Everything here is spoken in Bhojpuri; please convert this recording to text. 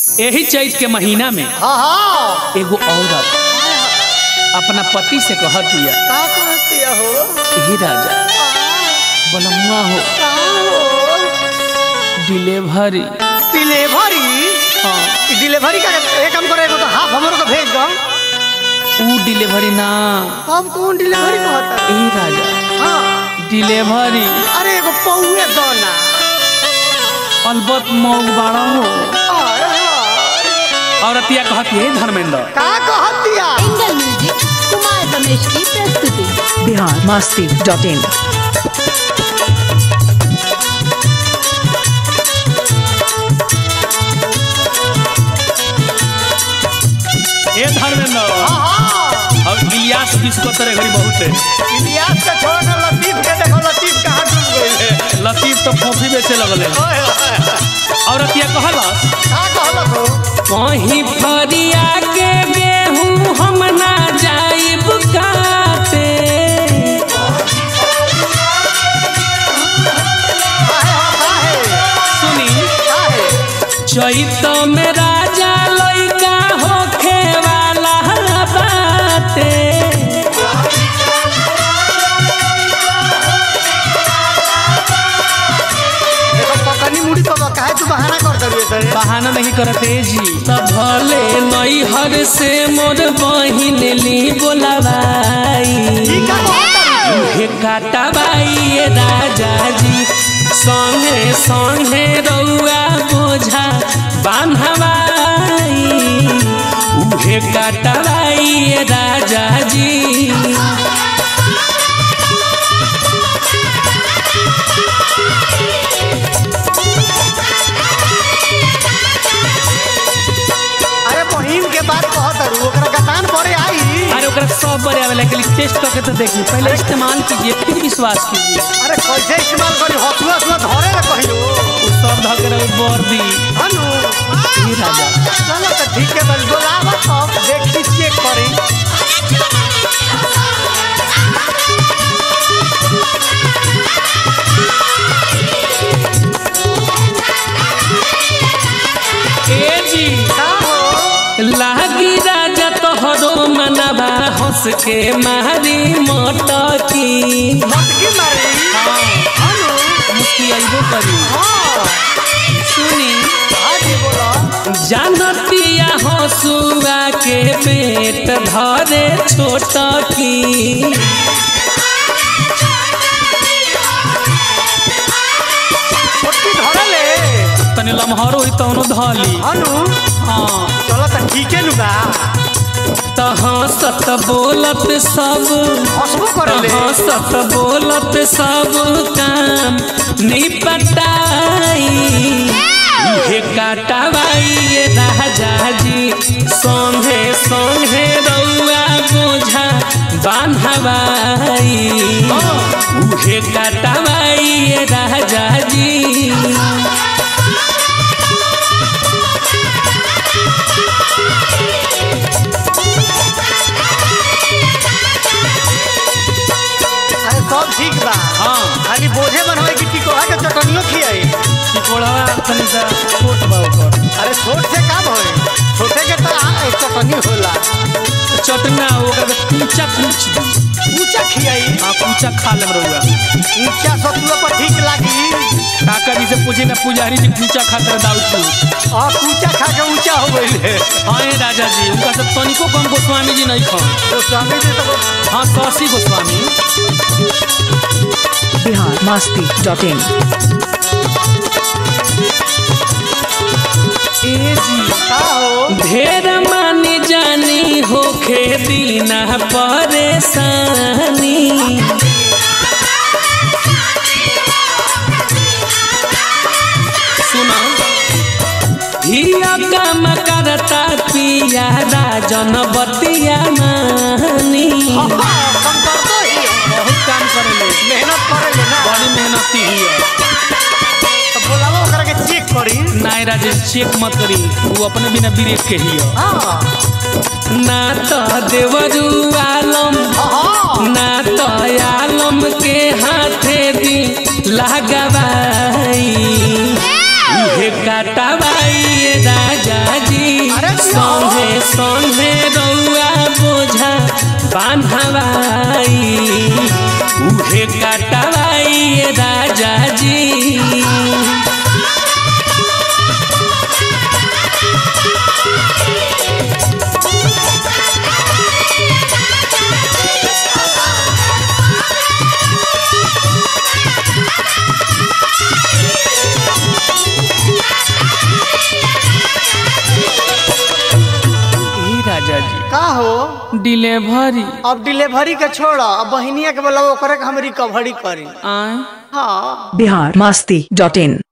यही चैत के महीना में एगो औरत अपना पति से कहतिया का कहतिया हो हे राजा बलम्मा हो डिलीवरी हाँ डिलीवरी का एक काम करेगा तो हाफ हमरो को भेज दो ऊ डिलीवरी ना हम कौन डिलीवरी कहता हे राजा हाँ डिलीवरी अरे एगो पौए दो ना अलबत मौग बाड़ा हो औरतिया कहती है धर्मेंद्र का कहतिया एंगल म्यूजिक कुमार रमेश की प्रस्तुति biharmasti.in ए धर्मेंद्र अब इलियास बिस्को तेरे घरी बहुत है इलियास का छोड़ ना लतीफ के देखो लतीफ कहां डूब गई है लतीफ तो फोफी बेचे लगल है औरतिया कहलस का कहलस हो कहीं फरिया के गेहूं हम ना जाइब काटे सुनी चैत में राजा लइका होखे वाला बाटे देखो पकनी मुड़ी तो काहे तू बहाना कर दरिए सर बहाना नहीं करते जी तब भले नैहर से मोर बहिन ली बोलाबाई ठीक है कहता हे काटाबाई ये राजा जी संगे संगे रउआ बोझा बान्हबाई उहे काटाबाई ये राजा जी अरे बहिन के बात कहत रू ओकरा गतान परे आई अरे ओकरा सब बड़े आवेला के लिए टेस्ट करके तो देखिए पहले इस्तेमाल कीजिए फिर विश्वास कीजिए अरे कैसे इस्तेमाल करी हसुआ हसुआ धरे रे कहियो वो सब धकर बर्दी हनु हे राजा चलो तो ठीक है बस बोलावा अब देखी चेक करी ए जी का हो लागी राजा तोहरो मनवा हंस के मारी मोटकी मटकी मारी हनु मुस्की आइबो करी हां सुनी हाजी बोलो जानतिया हंसुआ के पेट धरे छोटकी मटकी धरे ले तनी लम्हर होई तौनो धली हनु हाँ चलो तो ठीक है नु बा त हंसत बोलत सब हसबो करे ले हंसत बोलत सब काम निपटाई हे काटाबाई ये राजा जी संगे संगे रउआ बोझा बान्हबाई उहे काटाबाई ये राजा जी अरे सब ठीक बा हाँ खाली बोझे बनवाई की टिकोड़ा के चटनियो खियाई टिकोड़वा तनी सा छोट बा ओकर अरे छोट से काम होए छोटे के तो चटनी होला चटना ओकर पूचा पूछ दी ऊंचा खियाई हाँ पूचा खा लेम रउआ ऊंचा सतुआ पर ठीक लागी काका जी से पूछे ना पुजारी जी पूचा खातर दाऊदपुर आ ऊंचा खा के ऊंचा हो गई है हाँ ये राजा जी उनका सब तनिको कम गोस्वामी जी नहीं खान तो स्वामी जी तो हाँ शशि गोस्वामी biharmasti.in ए जी का हो ढेर मानी जानी होखे दीना परेशानी सुना हिया काम करता पिया राजन बतिया मानी हम करतो ही बहुत काम करेले मेहनत करेले ना बड़ी मेहनती हिया तो बोलावा ओकरा के चेक करी नाय राजेश चेक मत करी वो अपने बिना ब्रेक के हिया हां ना तो देवरू आलम हां ना तो आलम के हाथे दी लगवाई उहे काटवाई राजा जी अरे संगे संगे रउआ बोझा बांधवाई उहे काटवाई राजा जी। राजा जी का हो डिलीवरी अब डिलीवरी के छोड़ा अब बहनिया के बोला ओकरे के हम रिकवरी करी। आए हाँ biharmasti.in